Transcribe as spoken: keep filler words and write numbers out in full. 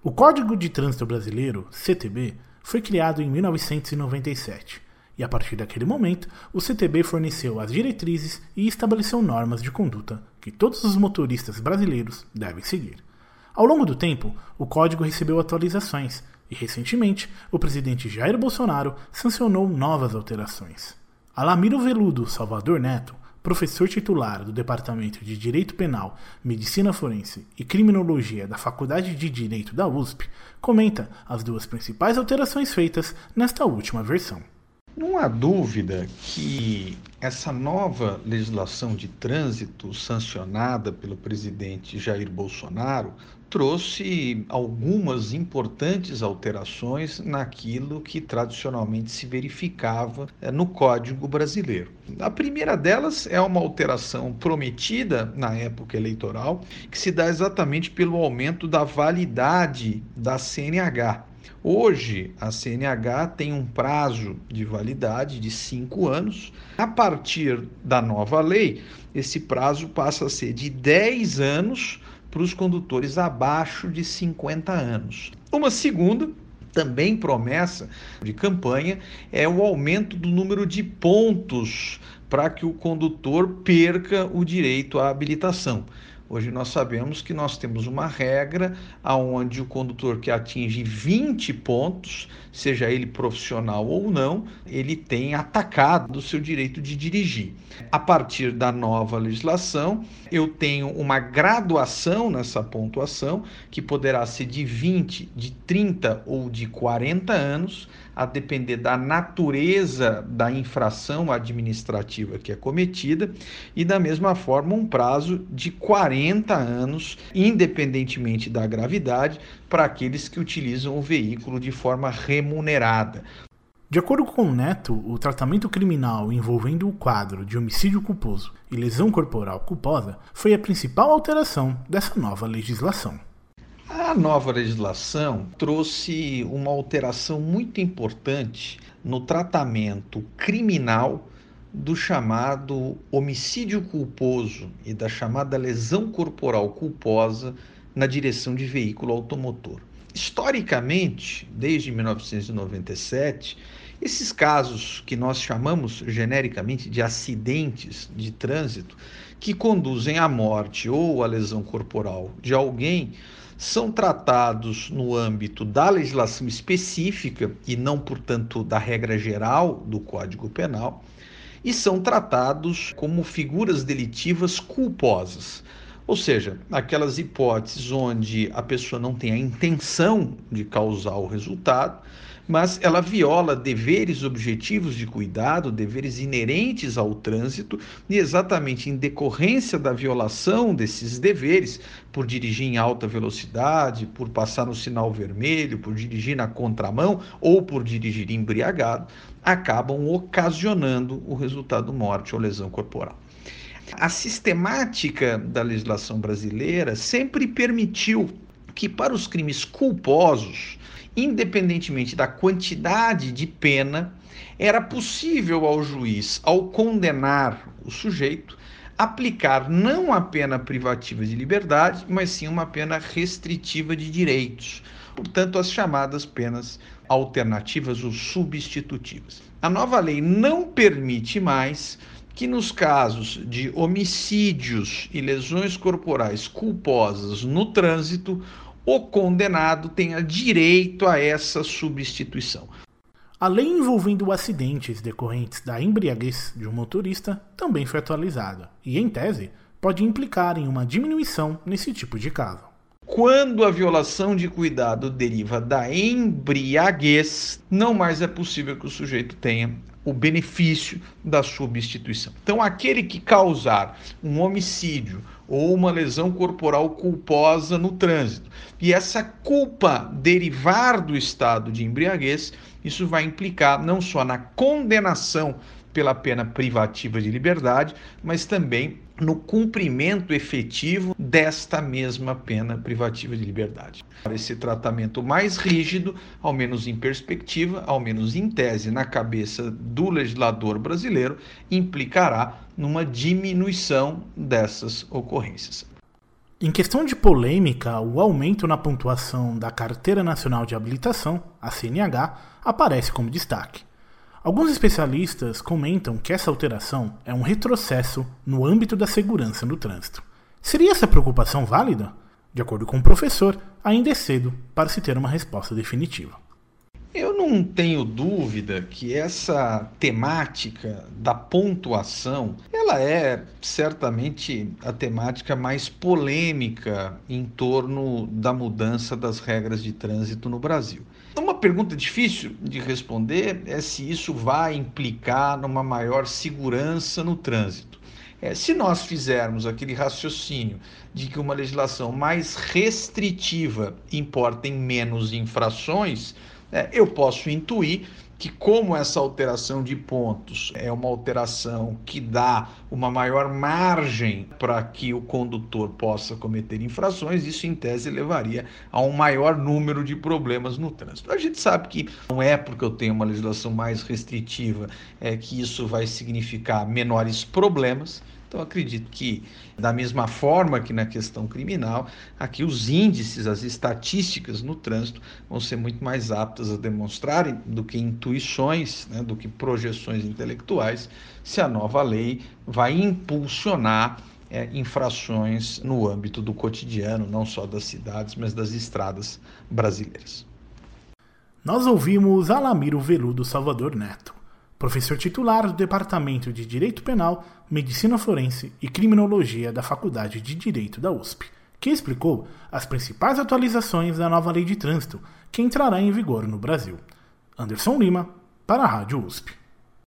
O Código de Trânsito Brasileiro, C T B, foi criado em mil novecentos e noventa e sete, e a partir daquele momento, o C T B forneceu as diretrizes e estabeleceu normas de conduta que todos os motoristas brasileiros devem seguir. Ao longo do tempo, o código recebeu atualizações e, recentemente, o presidente Jair Bolsonaro sancionou novas alterações. Alamiro Veludo Salvador Neto, professor titular do Departamento de Direito Penal, Medicina Forense e Criminologia da Faculdade de Direito da U S P, comenta as duas principais alterações feitas nesta última versão. Não há dúvida que essa nova legislação de trânsito sancionada pelo presidente Jair Bolsonaro trouxe algumas importantes alterações naquilo que tradicionalmente se verificava no Código Brasileiro. A primeira delas é uma alteração prometida na época eleitoral, que se dá exatamente pelo aumento da validade da C N H. Hoje, a C N H tem um prazo de validade de cinco anos. A partir da nova lei, esse prazo passa a ser de dez anos para os condutores abaixo de cinquenta anos. Uma segunda, também promessa de campanha, é o aumento do número de pontos para que o condutor perca o direito à habilitação. Hoje nós sabemos que nós temos uma regra onde o condutor que atinge vinte pontos, seja ele profissional ou não, ele tem atacado o seu direito de dirigir. A partir da nova legislação, eu tenho uma graduação nessa pontuação, que poderá ser de vinte, de trinta ou de quarenta anos, a depender da natureza da infração administrativa que é cometida, e da mesma forma um prazo de quarenta anos, independentemente da gravidade, para aqueles que utilizam o veículo de forma remunerada. De acordo com o Neto, o tratamento criminal envolvendo o quadro de homicídio culposo e lesão corporal culposa foi a principal alteração dessa nova legislação. A nova legislação trouxe uma alteração muito importante no tratamento criminal do chamado homicídio culposo e da chamada lesão corporal culposa na direção de veículo automotor. Historicamente, desde mil novecentos e noventa e sete, esses casos que nós chamamos genericamente de acidentes de trânsito, que conduzem à morte ou à lesão corporal de alguém, são tratados no âmbito da legislação específica e não, portanto, da regra geral do Código Penal, e são tratados como figuras delitivas culposas. Ou seja, aquelas hipóteses onde a pessoa não tem a intenção de causar o resultado, mas ela viola deveres objetivos de cuidado, deveres inerentes ao trânsito, e exatamente em decorrência da violação desses deveres, por dirigir em alta velocidade, por passar no sinal vermelho, por dirigir na contramão ou por dirigir embriagado, acabam ocasionando o resultado morte ou lesão corporal. A sistemática da legislação brasileira sempre permitiu que, para os crimes culposos, independentemente da quantidade de pena, era possível ao juiz, ao condenar o sujeito, aplicar não a pena privativa de liberdade, mas sim uma pena restritiva de direitos, portanto, as chamadas penas alternativas ou substitutivas. A nova lei não permite mais que nos casos de homicídios e lesões corporais culposas no trânsito, o condenado tenha direito a essa substituição. A lei envolvendo acidentes decorrentes da embriaguez de um motorista também foi atualizada e, em tese, pode implicar em uma diminuição nesse tipo de caso. Quando a violação de cuidado deriva da embriaguez, não mais é possível que o sujeito tenha o benefício da substituição. Então, aquele que causar um homicídio ou uma lesão corporal culposa no trânsito e essa culpa derivar do estado de embriaguez, isso vai implicar não só na condenação pela pena privativa de liberdade, mas também no cumprimento efetivo desta mesma pena privativa de liberdade. Esse tratamento mais rígido, ao menos em perspectiva, ao menos em tese, na cabeça do legislador brasileiro, implicará numa diminuição dessas ocorrências. Em questão de polêmica, o aumento na pontuação da Carteira Nacional de Habilitação, a C N H, aparece como destaque. Alguns especialistas comentam que essa alteração é um retrocesso no âmbito da segurança no trânsito. Seria essa preocupação válida? De acordo com o professor, ainda é cedo para se ter uma resposta definitiva. Eu não tenho dúvida que essa temática da pontuação, ela é certamente a temática mais polêmica em torno da mudança das regras de trânsito no Brasil. Uma pergunta difícil de responder é se isso vai implicar numa maior segurança no trânsito. É, se nós fizermos aquele raciocínio de que uma legislação mais restritiva importa em menos infrações, é, eu posso intuir que, como essa alteração de pontos é uma alteração que dá uma maior margem para que o condutor possa cometer infrações, isso em tese levaria a um maior número de problemas no trânsito. A gente sabe que não é porque eu tenho uma legislação mais restritiva é, que isso vai significar menores problemas. Então, acredito que, da mesma forma que na questão criminal, aqui os índices, as estatísticas no trânsito vão ser muito mais aptas a demonstrarem do que intuições, né, do que projeções intelectuais, se a nova lei vai impulsionar é, infrações no âmbito do cotidiano, não só das cidades, mas das estradas brasileiras. Nós ouvimos Alamiro Veludo Salvador Neto, professor titular do Departamento de Direito Penal, Medicina Forense e Criminologia da Faculdade de Direito da U S P, que explicou as principais atualizações da nova Lei de Trânsito, que entrará em vigor no Brasil. Anderson Lima, para a Rádio U S P.